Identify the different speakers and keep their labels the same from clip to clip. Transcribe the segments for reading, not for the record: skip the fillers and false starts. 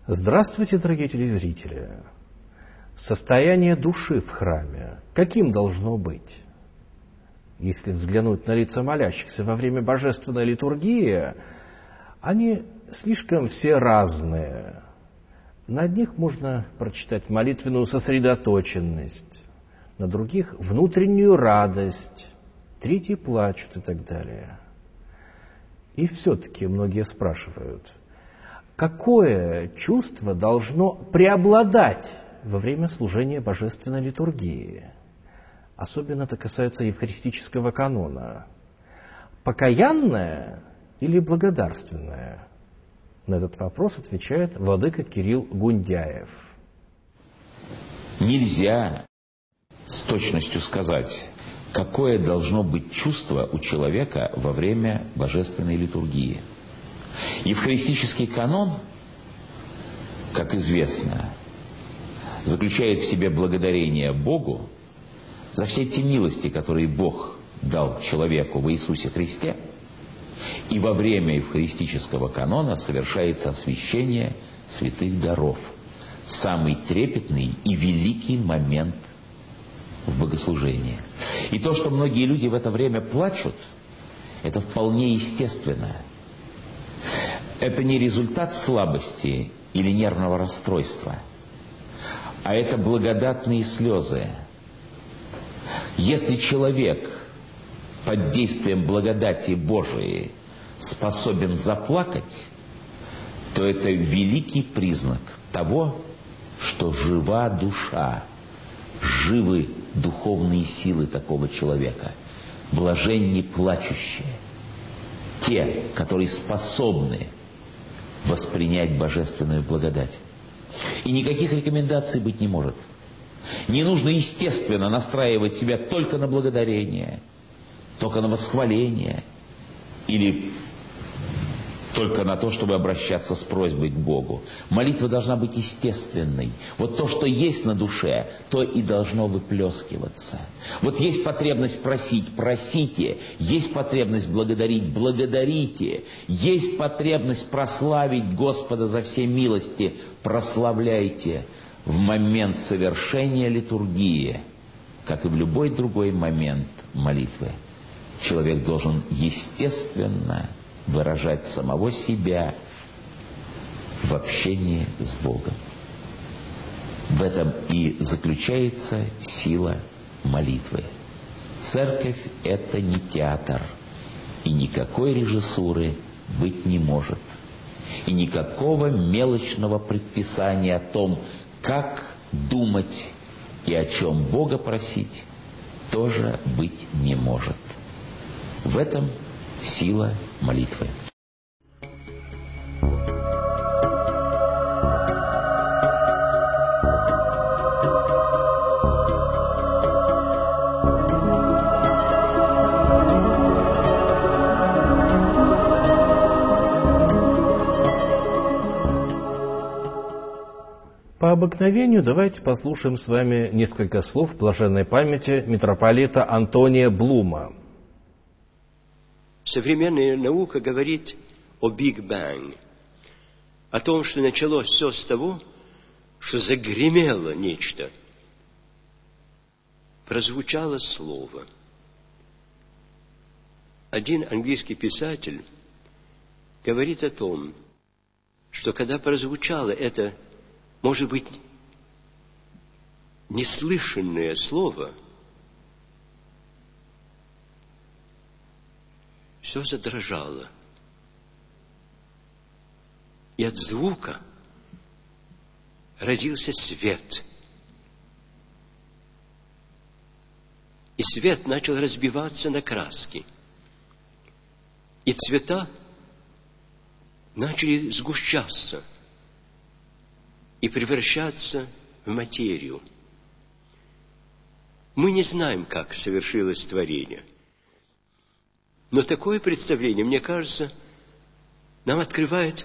Speaker 1: Здравствуйте, дорогие телезрители! Состояние души в храме каким должно быть? Если взглянуть на лица молящихся во время божественной литургии, они слишком все разные. На одних можно прочитать молитвенную сосредоточенность, на других – внутреннюю радость, третьи плачут и так далее. И все-таки многие спрашивают, какое чувство должно преобладать во время служения божественной литургии? Особенно это касается евхаристического канона. Покаянное или благодарственное? На этот вопрос отвечает владыка Кирилл Гундяев.
Speaker 2: Нельзя с точностью сказать, какое должно быть чувство у человека во время божественной литургии. Евхаристический канон, как известно, заключает в себе благодарение Богу за все те милости, которые Бог дал человеку в Иисусе Христе. И во время евхаристического канона совершается освящение святых даров. Самый трепетный и великий момент в богослужении. И то, что многие люди в это время плачут, это вполне естественно. Это не результат слабости или нервного расстройства, а это благодатные слезы. Если человек под действием благодати Божией способен заплакать, то это великий признак того, что жива душа, живы духовные силы такого человека, блаженни плачущие, те, которые способны воспринять божественную благодать. И никаких рекомендаций быть не может. Не нужно, естественно, настраивать себя только на благодарение, только на восхваление или только на то, чтобы обращаться с просьбой к Богу. Молитва должна быть естественной. Вот то, что есть на душе, то и должно выплескиваться. Вот есть потребность просить – просите. Есть потребность благодарить – благодарите. Есть потребность прославить Господа за все милости – прославляйте. В момент совершения литургии, как и в любой другой момент молитвы, человек должен естественно выражать самого себя в общении с Богом. В этом и заключается сила молитвы. Церковь – это не театр, и никакой режиссуры быть не может. И никакого мелочного предписания о том, как думать и о чем Бога просить, тоже быть не может. В этом сила молитвы.
Speaker 1: По обыкновению давайте послушаем с вами несколько слов блаженной памяти митрополита Антония Блума.
Speaker 3: Современная наука говорит о Биг Бэнг, о том, что началось все с того, что загремело нечто, прозвучало слово. Один английский писатель говорит о том, что когда прозвучало это, может быть, неслышанное слово, все задрожало. И от звука родился свет. И свет начал разбиваться на краски. И цвета начали сгущаться и превращаться в материю. Мы не знаем, как совершилось творение. Но такое представление, мне кажется, нам открывает,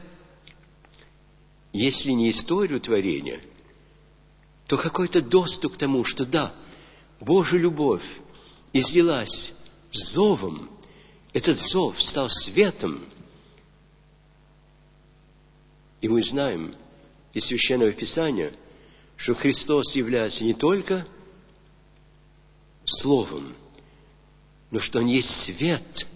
Speaker 3: если не историю творения, то какой-то доступ к тому, что да, Божья любовь излилась зовом, этот зов стал светом. И мы знаем, из Священного Писания, что Христос является не только Словом, но что Он есть свет,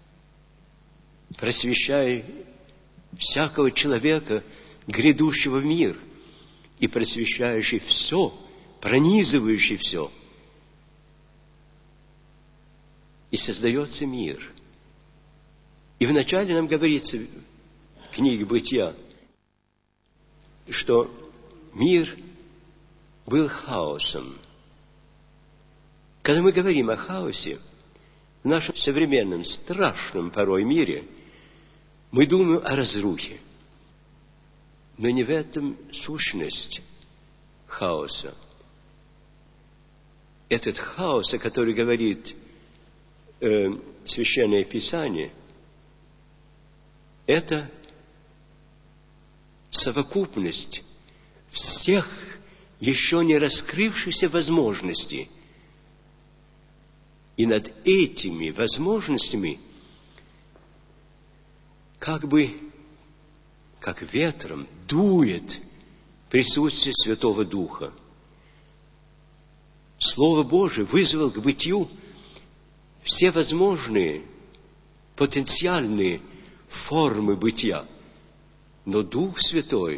Speaker 3: просвещая всякого человека, грядущего в мир, и просвещающий все, пронизывающий все. И создается мир. И вначале нам говорится в книге «Бытия», что мир был хаосом. Когда мы говорим о хаосе, в нашем современном, страшном порой мире, мы думаем о разрухе. Но не в этом сущность хаоса. Этот хаос, о котором говорит Священное Писание, это совокупность всех еще не раскрывшихся возможностей. И над этими возможностями как ветром дует присутствие Святого Духа. Слово Божие вызвало к бытию все возможные потенциальные формы бытия. Но Дух Святой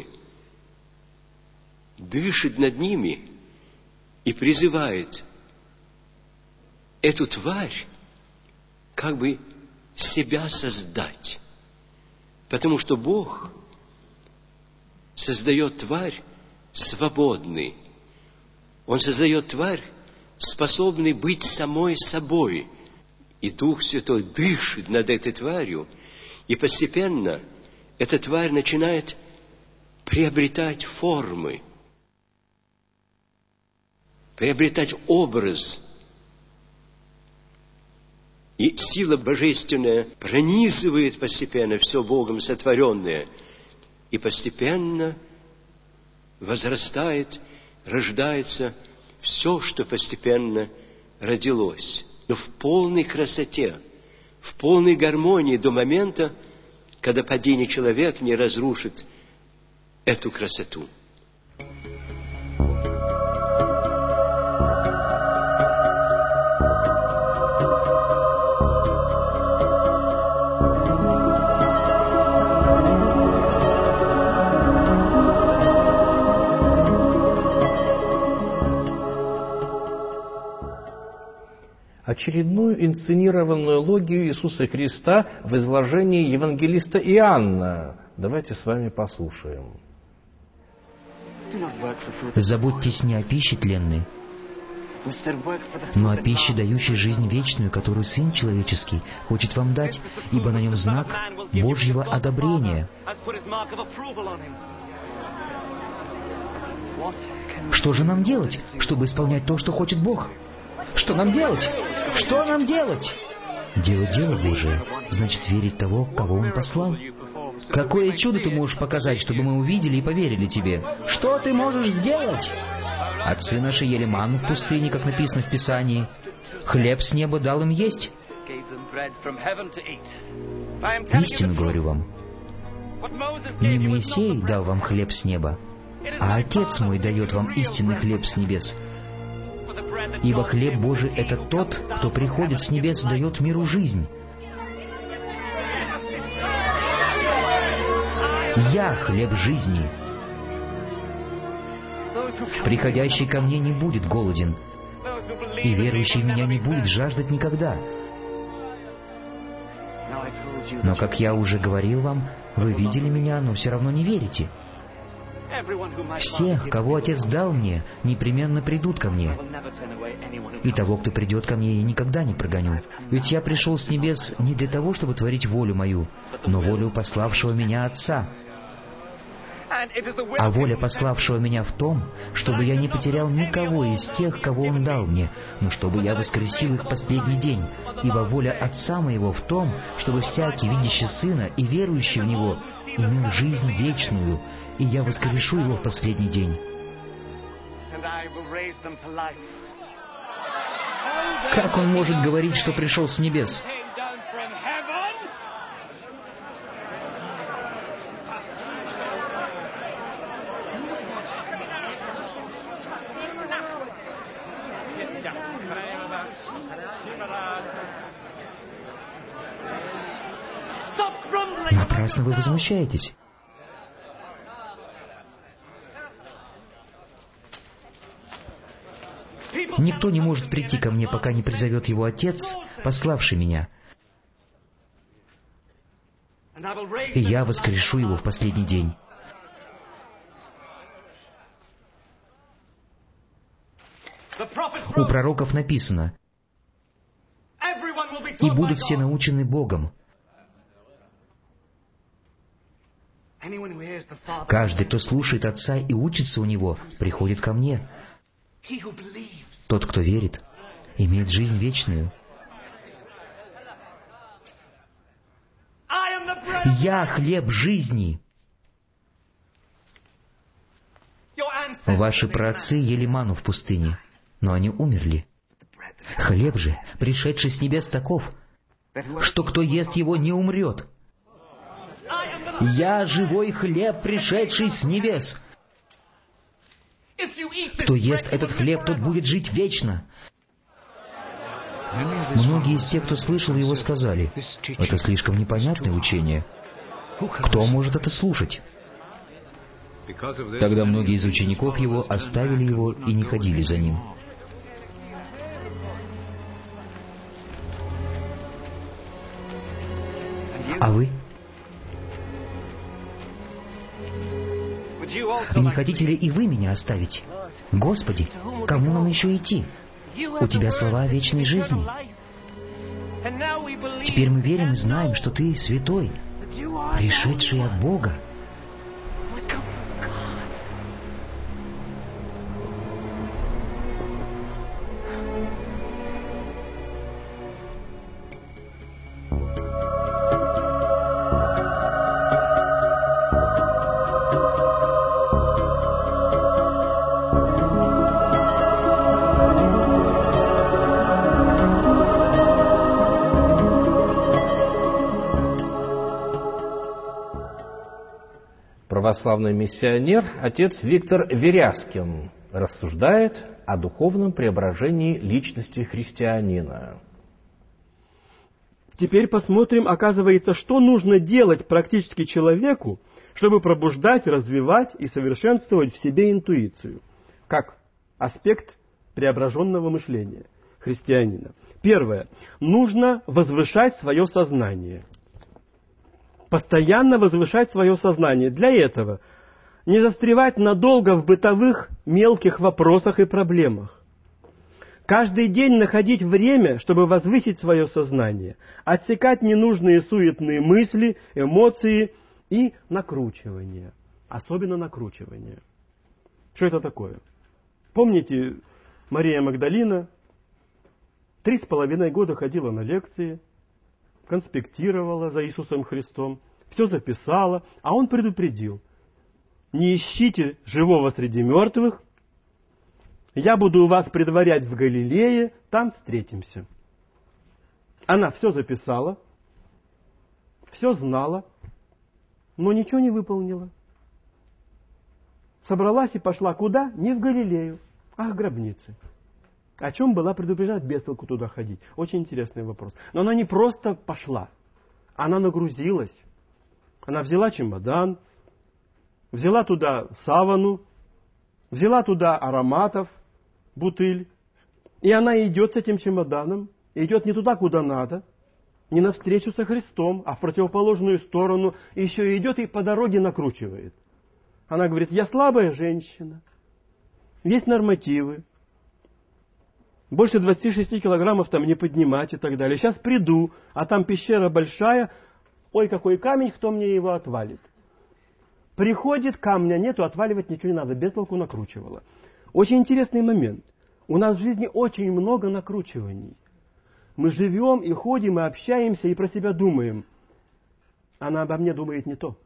Speaker 3: дышит над ними и призывает эту тварь как бы себя создать. Потому что Бог создает тварь свободной. Он создает тварь, способной быть самой собой. И Дух Святой дышит над этой тварью, и постепенно эта тварь начинает приобретать формы, приобретать образ. И сила божественная пронизывает постепенно все Богом сотворенное, и постепенно возрастает, рождается все, что постепенно родилось. Но в полной красоте, в полной гармонии до момента, когда падение человека не разрушит эту красоту.
Speaker 1: Очередную инсценированную логию Иисуса Христа в изложении евангелиста Иоанна. Давайте с вами послушаем.
Speaker 4: Заботьтесь не о пище тленной, но о пище, дающей жизнь вечную, которую Сын Человеческий хочет вам дать, ибо на нем знак Божьего одобрения. Что же нам делать, чтобы исполнять то, что хочет Бог? Что нам делать? Что нам делать? Делать дело Божие, значит верить того, кого Он послал. Какое чудо ты можешь показать, чтобы мы увидели и поверили тебе? Что ты можешь сделать? Отцы наши ели манну в пустыне, как написано в Писании. Хлеб с неба дал им есть. Истину говорю вам. Не Моисей дал вам хлеб с неба, а Отец мой дает вам истинный хлеб с небес. Ибо хлеб Божий — это тот, кто приходит с небес и дает миру жизнь. Я — хлеб жизни. Приходящий ко мне не будет голоден, и верующий в меня не будет жаждать никогда. Но, как я уже говорил вам, вы видели меня, но все равно не верите. Всех, кого Отец дал мне, непременно придут ко мне. И того, кто придет ко мне, я никогда не прогоню. Ведь я пришел с небес не для того, чтобы творить волю мою, но волю пославшего меня Отца. А воля пославшего меня в том, чтобы я не потерял никого из тех, кого Он дал мне, но чтобы я воскресил их в последний день. Ибо воля Отца моего в том, чтобы всякий, видящий Сына и верующий в Него, имел жизнь вечную, и я воскрешу его в последний день. Как он может говорить, что пришел с небес? Напрасно вы возмущаетесь. Никто не может прийти ко мне, пока не призовет его Отец, пославший меня. И я воскрешу его в последний день. У пророков написано: «И будут все научены Богом». Каждый, кто слушает Отца и учится у Него, приходит ко мне. Тот, кто верит, имеет жизнь вечную. Я хлеб жизни. Ваши праотцы ели ману в пустыне, но они умерли. Хлеб же, пришедший с небес, таков, что кто ест его, не умрет. Я живой хлеб, пришедший с небес. Кто ест этот хлеб, тот будет жить вечно. Многие из тех, кто слышал его, сказали: это слишком непонятное учение. Кто может это слушать? Тогда многие из учеников его оставили его и не ходили за ним. А вы? Не хотите ли и вы меня оставить? Господи, кому нам еще идти? У Тебя слова о вечной жизни. Теперь мы верим и знаем, что Ты святой, пришедший от Бога.
Speaker 1: Православный миссионер отец Виктор Верязкин рассуждает о духовном преображении личности христианина.
Speaker 5: Теперь посмотрим, оказывается, что нужно делать практически человеку, чтобы пробуждать, развивать и совершенствовать в себе интуицию, как аспект преображенного мышления христианина. Первое. Нужно возвышать свое сознание. Постоянно возвышать свое сознание. Для этого не застревать надолго в бытовых мелких вопросах и проблемах. Каждый день находить время, чтобы возвысить свое сознание, отсекать ненужные суетные мысли, эмоции и накручивание. Особенно накручивание. Что это такое? Помните, Мария Магдалина 3,5 года ходила на лекции, конспектировала за Иисусом Христом, все записала, а Он предупредил: не ищите живого среди мертвых, я буду вас предварять в Галилее, там встретимся. Она все записала, все знала, но ничего не выполнила. Собралась и пошла куда? Не в Галилею, а к гробнице. О чем была предупреждена? Без толку туда ходить. Очень интересный вопрос. Но она не просто пошла. Она нагрузилась. Она взяла чемодан, взяла туда савану, взяла туда ароматов, бутыль. И она идет с этим чемоданом, идет не туда, куда надо, не навстречу со Христом, а в противоположную сторону, и еще идет и по дороге накручивает. Она говорит: я слабая женщина, есть нормативы, больше 26 килограммов там не поднимать и так далее. Сейчас приду, а там пещера большая, ой, какой камень, кто мне его отвалит? Приходит, камня нету, отваливать ничего не надо, без толку накручивала. Очень интересный момент. У нас в жизни очень много накручиваний. Мы живем и ходим, и общаемся, и про себя думаем. Она обо мне думает не то.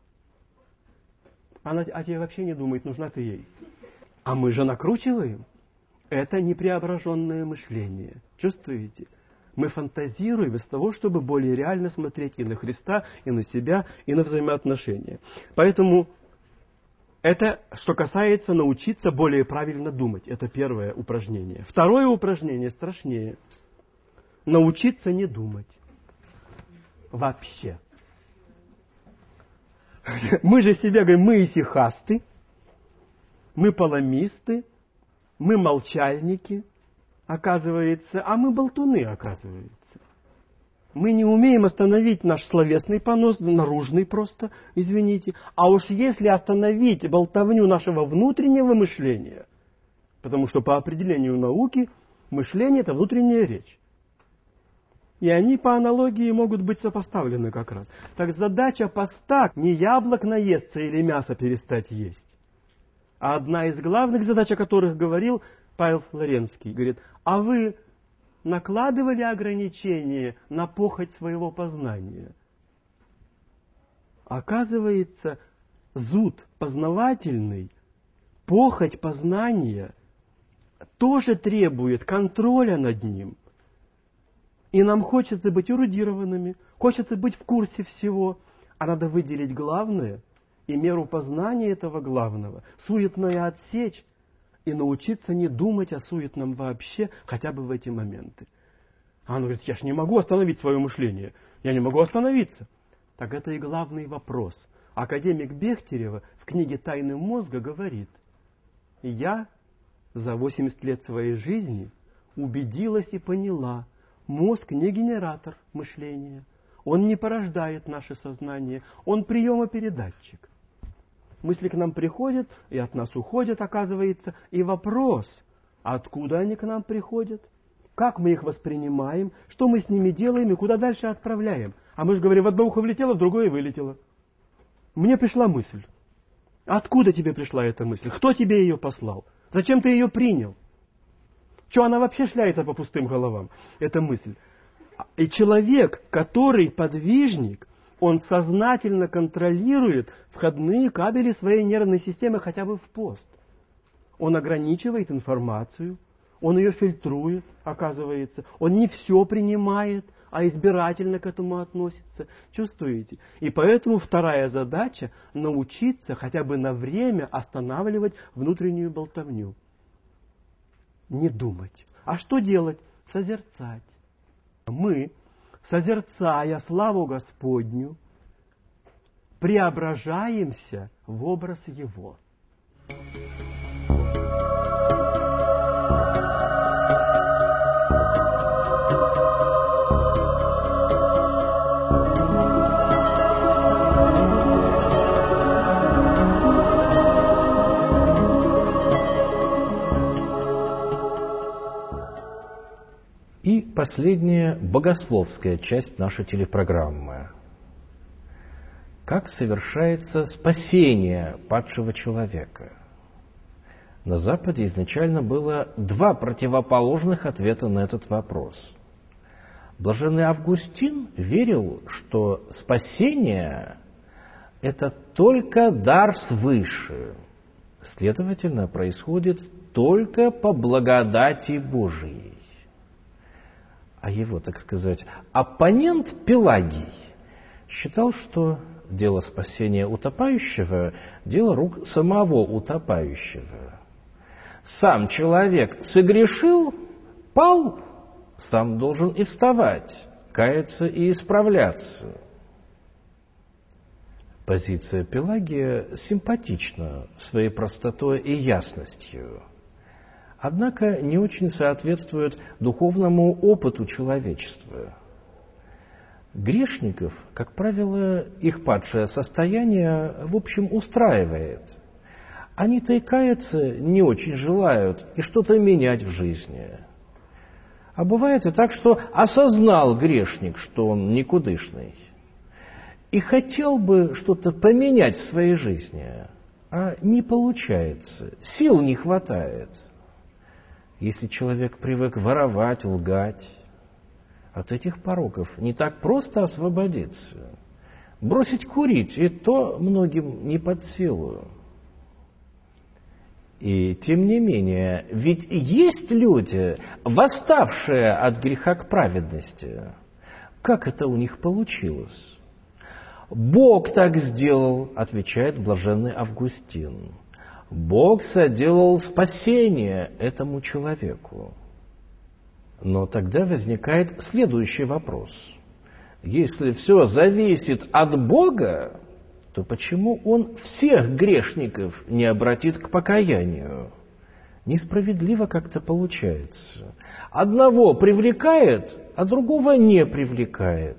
Speaker 5: Она о тебе вообще не думает, нужна ты ей. А мы же накручиваем. Это непреображенное мышление. Чувствуете? Мы фантазируем без того, чтобы более реально смотреть и на Христа, и на себя, и на взаимоотношения. Поэтому Это что касается научиться более правильно думать. Это первое упражнение. Второе упражнение страшнее. Научиться не думать. Вообще. Мы же себе говорим, мы исихасты, мы паламисты, мы молчальники, оказывается, а мы болтуны, оказывается. Мы не умеем остановить наш словесный понос, наружный просто, извините. А уж если остановить болтовню нашего внутреннего мышления, потому что по определению науки мышление – это внутренняя речь. И они по аналогии могут быть сопоставлены как раз. Так задача поста не яблок наесться или мясо перестать есть. А одна из главных задач, о которых говорил Павел Флоренский, говорит, а вы накладывали ограничения на похоть своего познания? Оказывается, зуд познавательный, похоть познания тоже требует контроля над ним. И нам хочется быть эрудированными, хочется быть в курсе всего. А надо выделить главное и меру познания этого главного, суетное отсечь и научиться не думать о суетном вообще, хотя бы в эти моменты. А он говорит, я ж не могу остановить свое мышление, я не могу остановиться. Так это и главный вопрос. Академик Бехтерева в книге «Тайны мозга» говорит, я за 80 лет своей жизни убедилась и поняла, мозг не генератор мышления. Он не порождает наше сознание. Он приемопередатчик. Мысли к нам приходят и от нас уходят, оказывается. И вопрос, откуда они к нам приходят? Как мы их воспринимаем? Что мы с ними делаем и куда дальше отправляем? А мы же говорим, в одно ухо влетело, в другое вылетело. Мне пришла мысль. Откуда тебе пришла эта мысль? Кто тебе ее послал? Зачем ты ее принял? Что она вообще шляется по пустым головам? Это мысль. И человек, который подвижник, он сознательно контролирует входные кабели своей нервной системы хотя бы в пост. Он ограничивает информацию, он ее фильтрует, оказывается. Он не все принимает, а избирательно к этому относится. Чувствуете? И поэтому вторая задача – научиться хотя бы на время останавливать внутреннюю болтовню. Не думать. А что делать? Созерцать. Мы, созерцая славу Господню, преображаемся в образ Его.
Speaker 1: И последняя богословская часть нашей телепрограммы. Как совершается спасение падшего человека? На Западе изначально было два противоположных ответа на этот вопрос. Блаженный Августин верил, что спасение – это только дар свыше, следовательно, происходит только по благодати Божией. А его, так сказать, оппонент Пелагий считал, что дело спасения утопающего – дело рук самого утопающего. Сам человек согрешил, пал, сам должен и вставать, каяться и исправляться. Позиция Пелагия симпатична своей простотой и ясностью, однако не очень соответствует духовному опыту человечества. Грешников, как правило, их падшее состояние, в общем, устраивает. Они-то и каяться не очень желают и что-то менять в жизни. А бывает и так, что осознал грешник, что он никудышный, и хотел бы что-то поменять в своей жизни, а не получается, сил не хватает. Если человек привык воровать, лгать, от этих пороков не так просто освободиться. Бросить курить, и то многим не под силу. И тем не менее, ведь есть люди, восставшие от греха к праведности. Как это у них получилось? Бог так сделал, отвечает блаженный Августин. Бог соделал спасение этому человеку. Но тогда возникает следующий вопрос. Если все зависит от Бога, то почему Он всех грешников не обратит к покаянию? Несправедливо как-то получается. Одного привлекает, а другого не привлекает.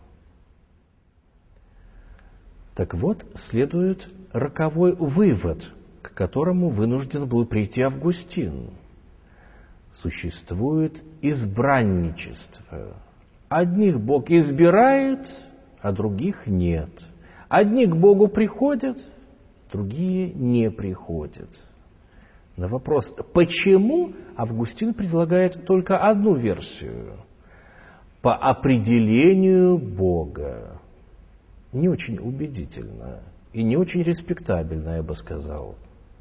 Speaker 1: Так вот, следует роковой вывод, к которому вынужден был прийти Августин. Существует избранничество. Одних Бог избирает, а других нет. Одни к Богу приходят, другие не приходят. На вопрос «почему?» Августин предлагает только одну версию. По определению Бога. Не очень убедительно и не очень респектабельно, я бы сказал.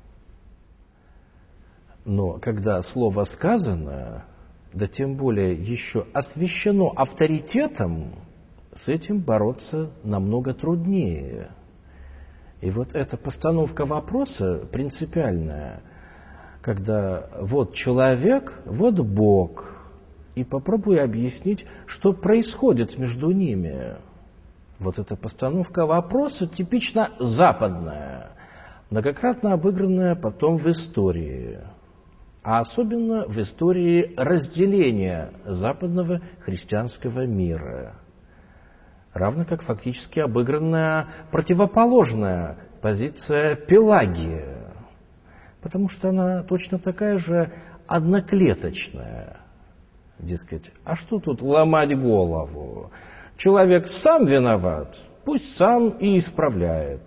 Speaker 1: Но когда слово сказано, да тем более еще освящено авторитетом, с этим бороться намного труднее. И вот эта постановка вопроса принципиальная, когда вот человек, вот Бог, и попробуй объяснить, что происходит между ними. Вот эта постановка вопроса типично западная, многократно обыгранная потом в истории, а особенно в истории разделения западного христианского мира. Равно как фактически обыгранная противоположная позиция Пелагии, потому что она точно такая же одноклеточная. Дескать, а что тут ломать голову? Человек сам виноват, пусть сам и исправляет.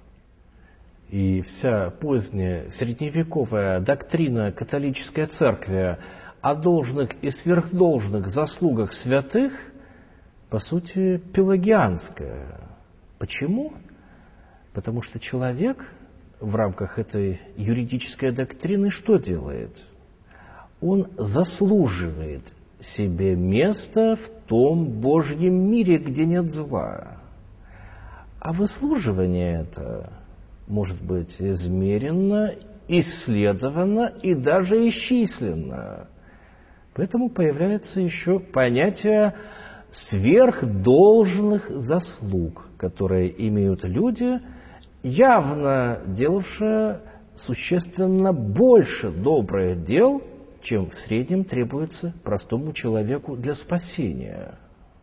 Speaker 1: И вся поздняя средневековая доктрина католической церкви о должных и сверхдолжных заслугах святых, по сути, пелагианская. Почему? Потому что человек в рамках этой юридической доктрины что делает? Он заслуживает себе место в том Божьем мире, где нет зла. А выслуживание это может быть измерено, исследовано и даже исчислено. Поэтому появляется еще понятие сверхдолжных заслуг, которые имеют люди, явно делавшие существенно больше добрых дел, чем в среднем требуется простому человеку для спасения.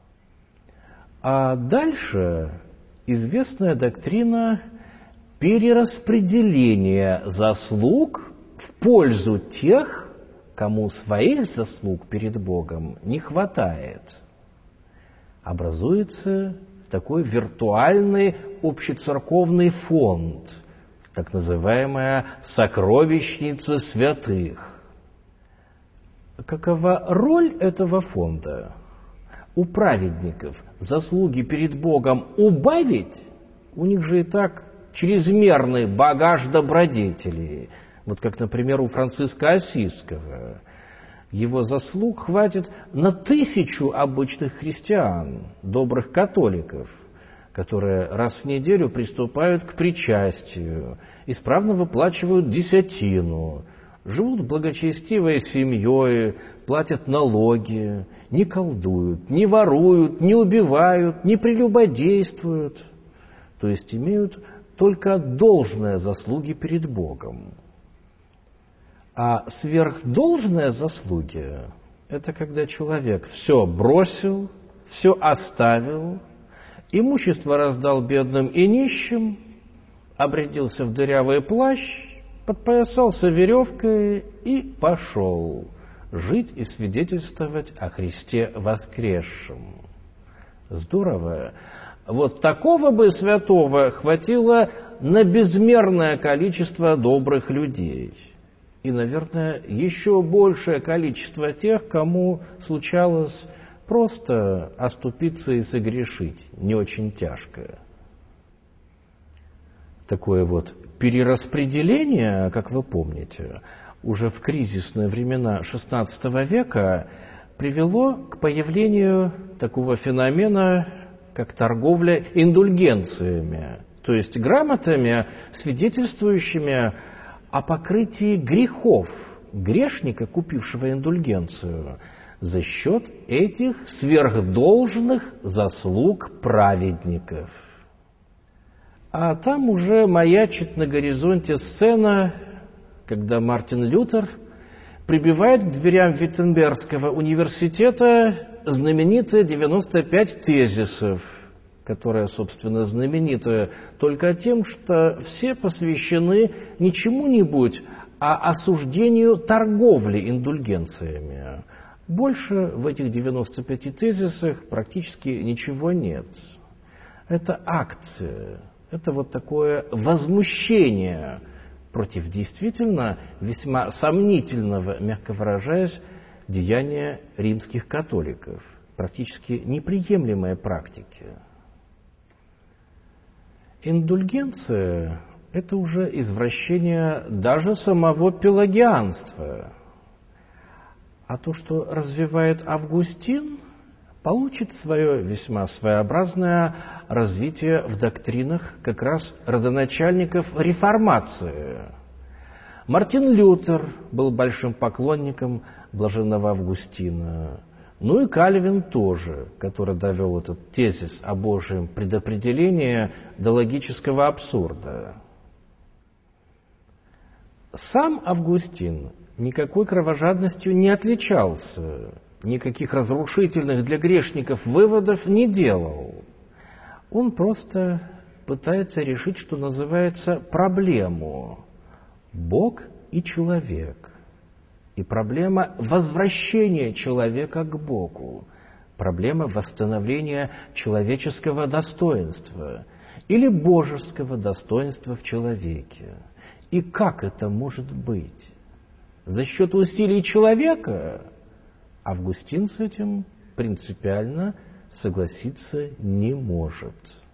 Speaker 1: А дальше известная доктрина перераспределения заслуг в пользу тех, кому своих заслуг перед Богом не хватает. Образуется такой виртуальный общецерковный фонд, так называемая сокровищница святых. Какова роль этого фонда? У праведников заслуги перед Богом убавить? У них же и так чрезмерный багаж добродетелей. Вот как, например, у Франциска Ассизского. Его заслуг хватит на 1000 обычных христиан, добрых католиков, которые раз в неделю приступают к причастию, исправно выплачивают десятину, живут благочестивой семьей, платят налоги, не колдуют, не воруют, не убивают, не прелюбодействуют, то есть имеют только должные заслуги перед Богом. А сверхдолжные заслуги – это когда человек все бросил, все оставил, имущество раздал бедным и нищим, обрядился в дырявый плащ, подпоясался веревкой и пошел жить и свидетельствовать о Христе воскресшем. Здорово. Вот такого бы святого хватило на безмерное количество добрых людей. И, наверное, еще большее количество тех, кому случалось просто оступиться и согрешить, не очень тяжко. Такое вот перераспределение, как вы помните, уже в кризисные времена XVI века привело к появлению такого феномена, как торговля индульгенциями, то есть грамотами, свидетельствующими о покрытии грехов грешника, купившего индульгенцию, за счет этих сверхдолжных заслуг праведников. А там уже маячит на горизонте сцена, когда Мартин Лютер прибивает к дверям Виттенбергского университета знаменитые 95 тезисов, которые, собственно, знамениты только тем, что все посвящены не чему-нибудь, а осуждению торговли индульгенциями. Больше в этих 95 тезисах практически ничего нет. Это акция, это вот такое возмущение против действительно весьма сомнительного, мягко выражаясь, деяния римских католиков, практически неприемлемые практики. Индульгенция – это уже извращение даже самого пелагианства. А то, что развивает Августин, получит свое весьма своеобразное развитие в доктринах как раз родоначальников реформации. Мартин Лютер был большим поклонником блаженного Августина. Ну и Кальвин тоже, который довел этот тезис о Божьем предопределении до логического абсурда. Сам Августин никакой кровожадностью не отличался, никаких разрушительных для грешников выводов не делал. Он просто пытается решить, что называется, проблему «Бог и человек». И проблема возвращения человека к Богу, проблема восстановления человеческого достоинства или божеского достоинства в человеке. И как это может быть? За счет усилий человека? Августин с этим принципиально согласиться не может.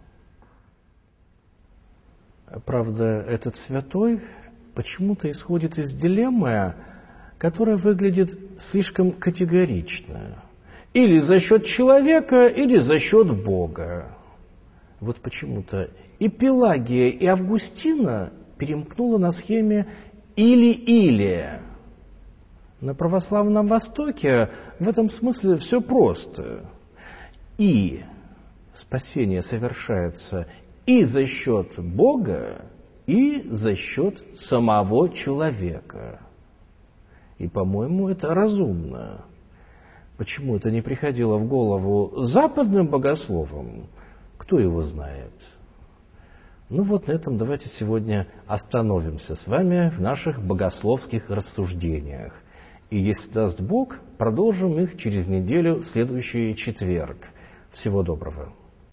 Speaker 1: Правда, этот святой почему-то исходит из дилеммы, которая выглядит слишком категорично. Или за счет человека, или за счет Бога. Вот почему-то и Пелагия, и Августина перемкнула на схеме «или-или». На православном Востоке в этом смысле все просто. И спасение совершается и за счет Бога, и за счет самого человека. И, по-моему, это разумно. Почему это не приходило в голову западным богословам? Кто его знает? Ну вот на этом давайте сегодня остановимся с вами в наших богословских рассуждениях. И, если даст Бог, продолжим их через неделю в следующий четверг. Всего доброго.